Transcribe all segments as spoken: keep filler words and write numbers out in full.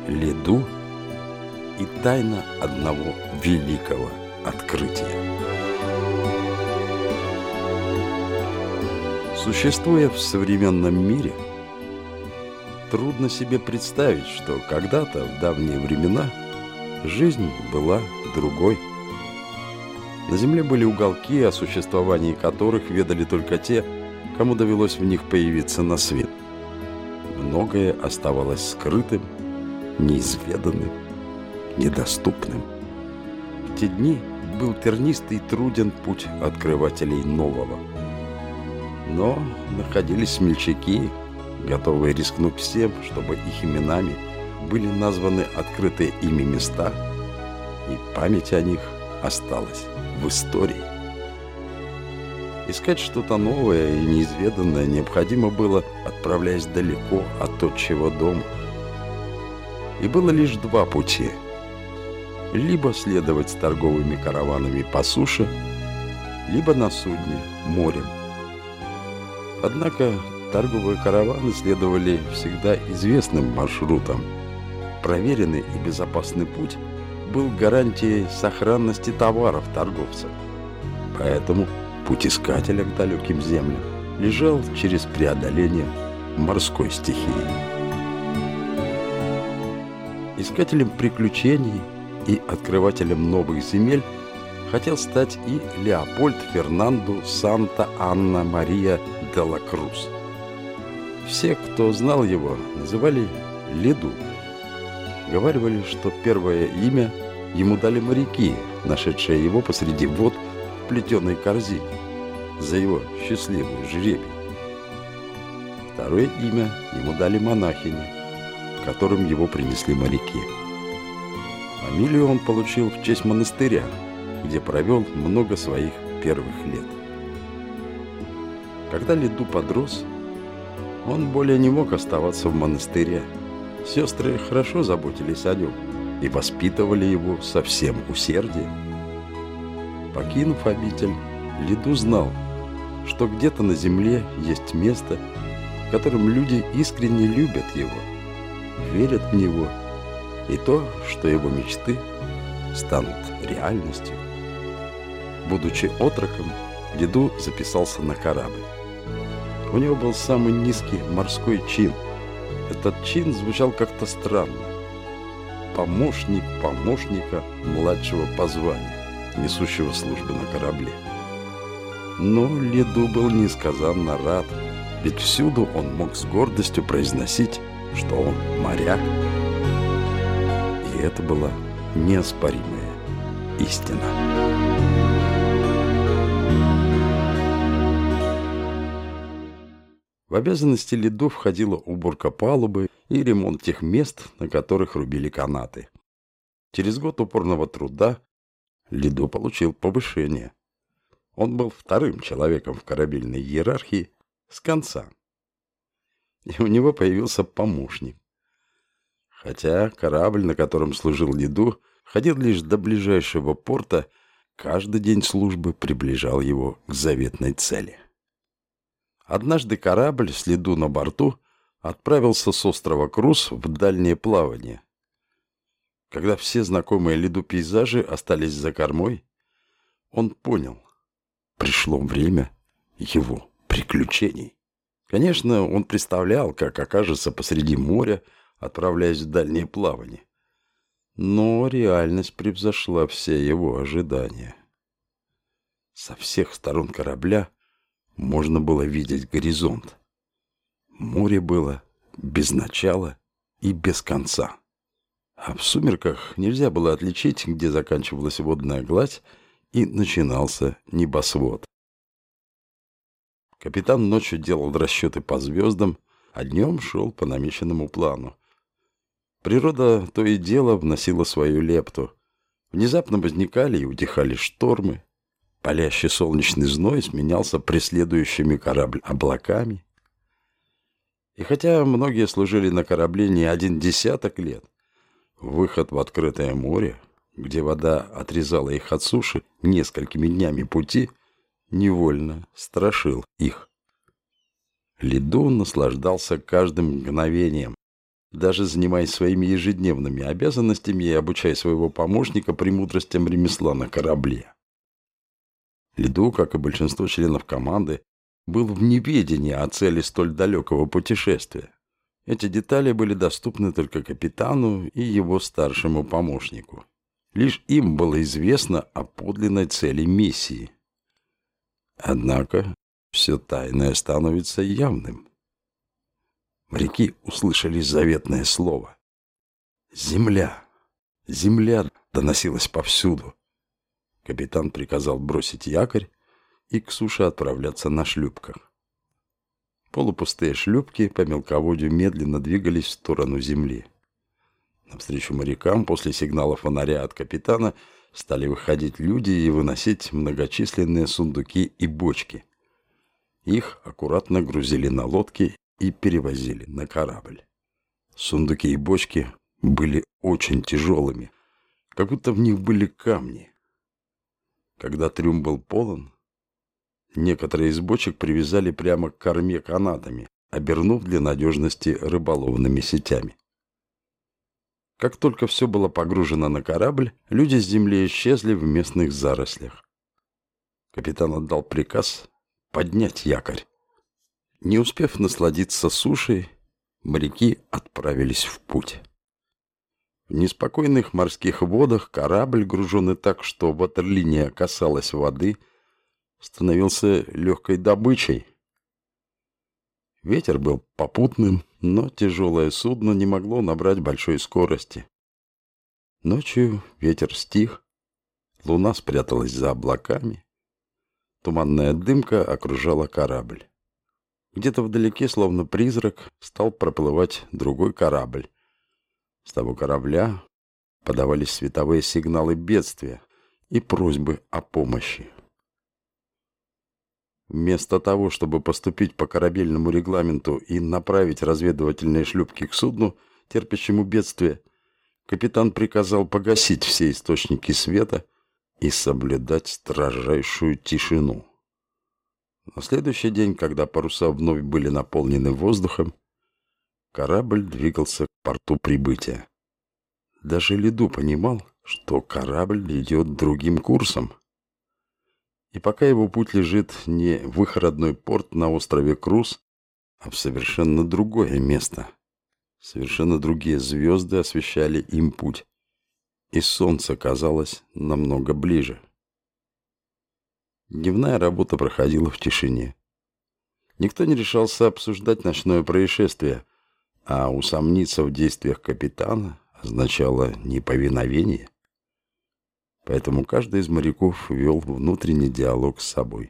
Лиду и тайна одного великого открытия. Существуя в современном мире, трудно себе представить, что когда-то, в давние времена, жизнь была другой. На Земле были уголки, о существовании которых ведали только те, кому довелось в них появиться на свет. Многое оставалось скрытым, неизведанным, недоступным. В те дни был тернистый и труден путь открывателей нового. Но находились смельчаки, готовые рискнуть всем, чтобы их именами были названы открытые ими места, и память о них осталась в истории. Искать что-то новое и неизведанное необходимо было, отправляясь далеко от отчего дома. И было лишь два пути. Либо следовать с торговыми караванами по суше, либо на судне морем. Однако торговые караваны следовали всегда известным маршрутам. Проверенный и безопасный путь был гарантией сохранности товаров торговцев. Поэтому путь искателя к далеким землям лежал через преодоление морской стихии. Искателем приключений и открывателем новых земель хотел стать и Леопольд Фернандо Санта-Анна-Мария де ла Крус. Все, кто знал его, называли Лиду. Говаривали, что первое имя ему дали моряки, нашедшие его посреди вод в плетеной корзине, за его счастливый жребий. Второе имя ему дали монахини, которым его принесли моряки. Фамилию он получил в честь монастыря, где провел много своих первых лет. Когда Лиду подрос, он более не мог оставаться в монастыре. Сестры хорошо заботились о нем и воспитывали его со всем усердием. Покинув обитель, Лиду знал, что где-то на земле есть место, в котором люди искренне любят его, верят в него, и то, что его мечты станут реальностью. Будучи отроком, Лиду записался на корабль. У него был самый низкий морской чин. Этот чин звучал как-то странно. Помощник помощника младшего по званию, несущего службу на корабле. Но Лиду был несказанно рад, ведь всюду он мог с гордостью произносить, что он моряк. И это была неоспоримая истина. В обязанности Лиду входила уборка палубы и ремонт тех мест, на которых рубили канаты. Через год упорного труда Лиду получил повышение. Он был вторым человеком в корабельной иерархии с конца. И у него появился помощник. Хотя корабль, на котором служил Лиду, ходил лишь до ближайшего порта, каждый день службы приближал его к заветной цели. Однажды корабль с Лиду на борту отправился с острова Крус в дальнее плавание. Когда все знакомые Лиду пейзажи остались за кормой, он понял, пришло время его приключений. Конечно, он представлял, как окажется посреди моря, отправляясь в дальнее плавание. Но реальность превзошла все его ожидания. Со всех сторон корабля можно было видеть горизонт. Море было без начала и без конца. А в сумерках нельзя было отличить, где заканчивалась водная гладь и начинался небосвод. Капитан ночью делал расчеты по звездам, а днем шел по намеченному плану. Природа то и дело вносила свою лепту. Внезапно возникали и утихали штормы. Палящий солнечный зной сменялся преследующими корабль облаками. И хотя многие служили на корабле не один десяток лет, выход в открытое море, где вода отрезала их от суши несколькими днями пути, невольно страшил их. Лиду наслаждался каждым мгновением. даже занимаясь своими ежедневными обязанностями и обучая своего помощника премудростям ремесла на корабле. Лиду, как и большинство членов команды, был в неведении о цели столь далекого путешествия. Эти детали были доступны только капитану и его старшему помощнику. Лишь им было известно о подлинной цели миссии. Однако все тайное становится явным. Моряки услышали заветное слово. «Земля! Земля!» доносилась повсюду. Капитан приказал бросить якорь и к суше отправляться на шлюпках. Полупустые шлюпки по мелководью медленно двигались в сторону земли. Навстречу морякам после сигнала фонаря от капитана стали выходить люди и выносить многочисленные сундуки и бочки. Их аккуратно грузили на лодки и перевозили на корабль. Сундуки и бочки были очень тяжелыми, как будто в них были камни. Когда трюм был полон, некоторые из бочек привязали прямо к корме канатами, обернув для надежности рыболовными сетями. Как только все было погружено на корабль, люди с земли исчезли в местных зарослях. Капитан отдал приказ поднять якорь. Не успев насладиться сушей, моряки отправились в путь. В неспокойных морских водах корабль, груженный так, что ватерлиния касалась воды, становился легкой добычей. Ветер был попутным, но тяжелое судно не могло набрать большой скорости. Ночью ветер стих, луна спряталась за облаками, туманная дымка окружала корабль. Где-то вдалеке, словно призрак, стал проплывать другой корабль. С того корабля подавались световые сигналы бедствия и просьбы о помощи. Вместо того, чтобы поступить по корабельному регламенту и направить разведывательные шлюпки к судну, терпящему бедствие, капитан приказал погасить все источники света и соблюдать строжайшую тишину. На следующий день, когда паруса вновь были наполнены воздухом, корабль двигался к порту прибытия. Даже Лиду понимал, что корабль идет другим курсом. И пока его путь лежит не в их родной порт на острове Круз, а в совершенно другое место. Совершенно другие звезды освещали им путь, и солнце казалось намного ближе. Дневная работа проходила в тишине. Никто не решался обсуждать ночное происшествие, а усомниться в действиях капитана означало неповиновение. Поэтому каждый из моряков вел внутренний диалог с собой.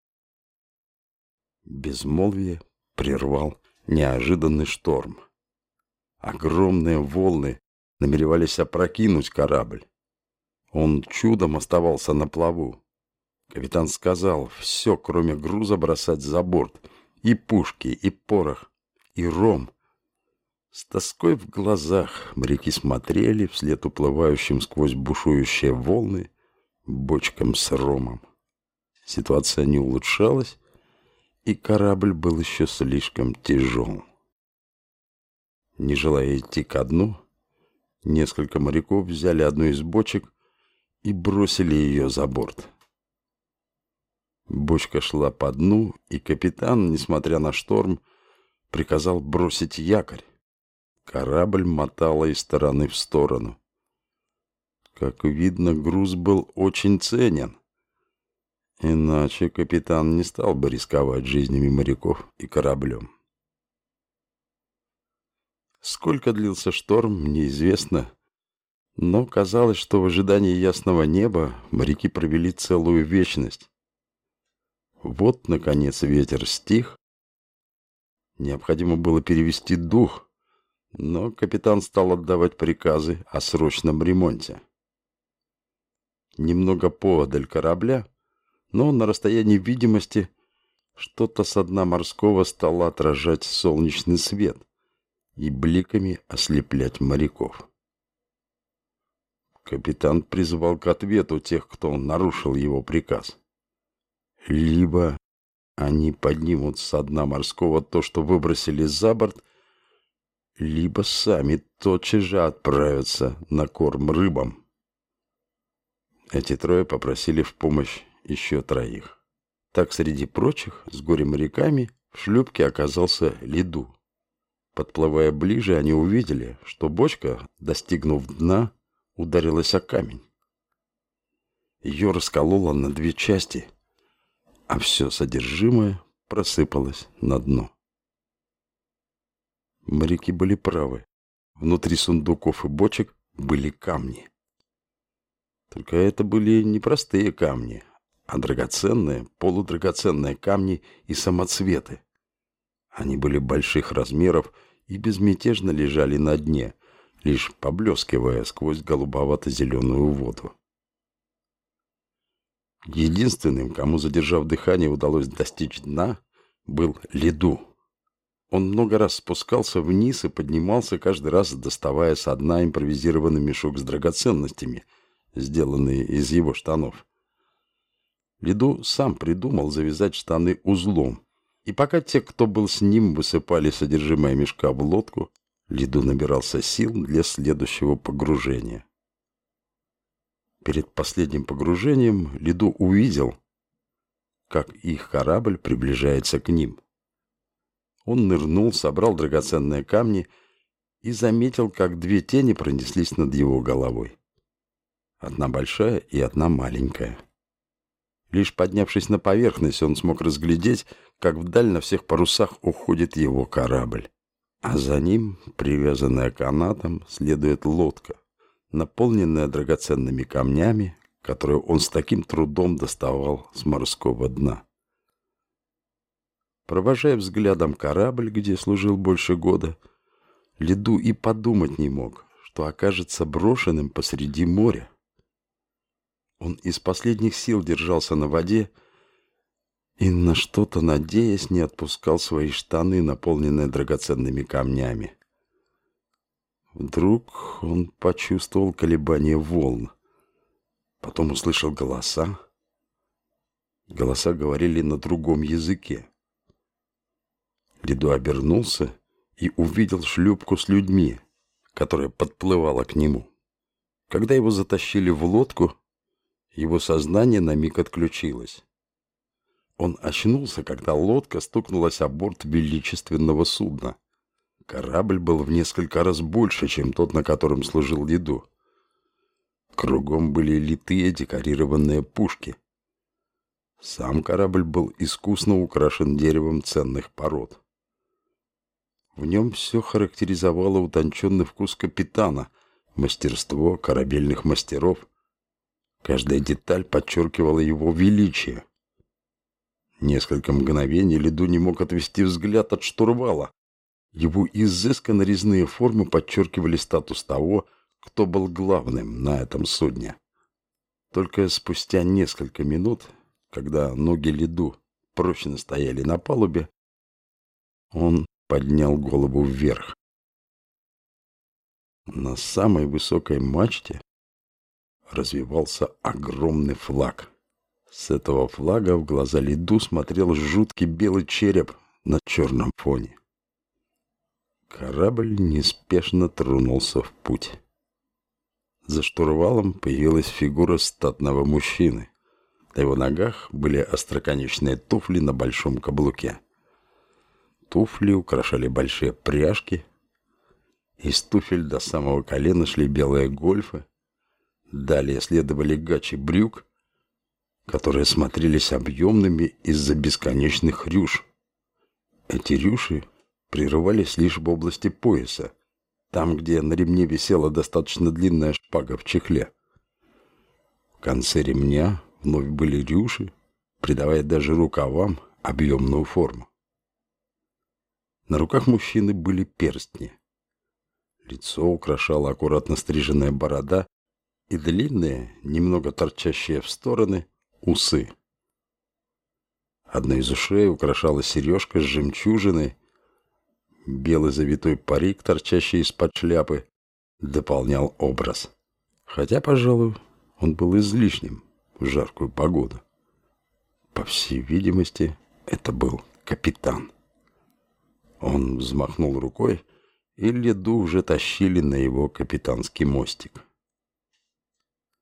Безмолвие прервал неожиданный шторм. Огромные волны намеревались опрокинуть корабль. Он чудом оставался на плаву. Капитан сказал все, кроме груза, бросать за борт. И пушки, и порох, и ром. С тоской в глазах моряки смотрели вслед уплывающим сквозь бушующие волны бочкам с ромом. Ситуация не улучшалась, и корабль был еще слишком тяжел. Не желая идти ко дну, несколько моряков взяли одну из бочек и бросили ее за борт. Бочка шла по дну, и капитан, несмотря на шторм, приказал бросить якорь. Корабль мотало из стороны в сторону. Как видно, груз был очень ценен. Иначе капитан не стал бы рисковать жизнями моряков и кораблем. Сколько длился шторм, неизвестно, но казалось, что в ожидании ясного неба моряки провели целую вечность. Вот, наконец, ветер стих. Необходимо было перевести дух, но капитан стал отдавать приказы о срочном ремонте. Немного поодаль корабля, но на расстоянии видимости, что-то со дна морского стало отражать солнечный свет и бликами ослеплять моряков. Капитан призвал к ответу тех, кто нарушил его приказ. Либо они поднимут со дна морского то, что выбросили за борт, либо сами тотчас же отправятся на корм рыбам. Эти трое попросили в помощь еще троих. Так, среди прочих, с горе-моряками в шлюпке оказался Лиду. Подплывая ближе, они увидели, что бочка, достигнув дна, ударилась о камень. Ее раскололо на две части, а все содержимое просыпалось на дно. Моряки были правы. Внутри сундуков и бочек были камни. Только это были не простые камни, а драгоценные, полудрагоценные камни и самоцветы. Они были больших размеров и безмятежно лежали на дне, лишь поблескивая сквозь голубовато-зеленую воду. Единственным, кому, задержав дыхание, удалось достичь дна, был Лиду. Он много раз спускался вниз и поднимался, каждый раз доставая со дна импровизированный мешок с драгоценностями, сделанный из его штанов. Лиду сам придумал завязать штаны узлом, и пока те, кто был с ним, высыпали содержимое мешка в лодку, Лиду набирался сил для следующего погружения. Перед последним погружением Лиду увидел, как их корабль приближается к ним. Он нырнул, собрал драгоценные камни и заметил, как две тени пронеслись над его головой. Одна большая и одна маленькая. Лишь поднявшись на поверхность, он смог разглядеть, как вдаль на всех парусах уходит его корабль. А за ним, привязанная канатом, следует лодка, наполненная драгоценными камнями, которые он с таким трудом доставал с морского дна. Провожая взглядом корабль, где служил больше года, Лиду и подумать не мог, что окажется брошенным посреди моря. Он из последних сил держался на воде и, на что-то надеясь, не отпускал свои штаны, наполненные драгоценными камнями. Вдруг он почувствовал колебание волн. Потом услышал голоса. Голоса говорили на другом языке. Лиду обернулся и увидел шлюпку с людьми, которая подплывала к нему. Когда его затащили в лодку, его сознание на миг отключилось. Он очнулся, когда лодка стукнулась о борт величественного судна. Корабль был в несколько раз больше, чем тот, на котором служил Лиду. Кругом были литые декорированные пушки. Сам корабль был искусно украшен деревом ценных пород. В нем все характеризовало утонченный вкус капитана, мастерство корабельных мастеров. Каждая деталь подчеркивала его величие. Несколько мгновений Лиду не мог отвести взгляд от штурвала. Его изысканно резные формы подчеркивали статус того, кто был главным на этом судне. Только спустя несколько минут, когда ноги Лиду прочно стояли на палубе, он поднял голову вверх. На самой высокой мачте развивался огромный флаг. С этого флага в глаза Лиду смотрел жуткий белый череп на черном фоне. Корабль неспешно тронулся в путь. За штурвалом появилась фигура статного мужчины. На его ногах были остроконечные туфли на большом каблуке. Туфли украшали большие пряжки. Из туфель до самого колена шли белые гольфы. Далее следовали гачи брюк, которые смотрелись объемными из-за бесконечных рюш. Эти рюши прерывались лишь в области пояса, там, где на ремне висела достаточно длинная шпага в чехле. В конце ремня вновь были рюши, придавая даже рукавам объемную форму. На руках мужчины были перстни. Лицо украшала аккуратно стриженная борода и длинные, немного торчащие в стороны, усы. Одна из ушей украшала сережка с жемчужиной. Белый завитой парик, торчащий из-под шляпы, дополнял образ. Хотя, пожалуй, он был излишним в жаркую погоду. По всей видимости, это был капитан. Он взмахнул рукой, и Лиду уже тащили на его капитанский мостик.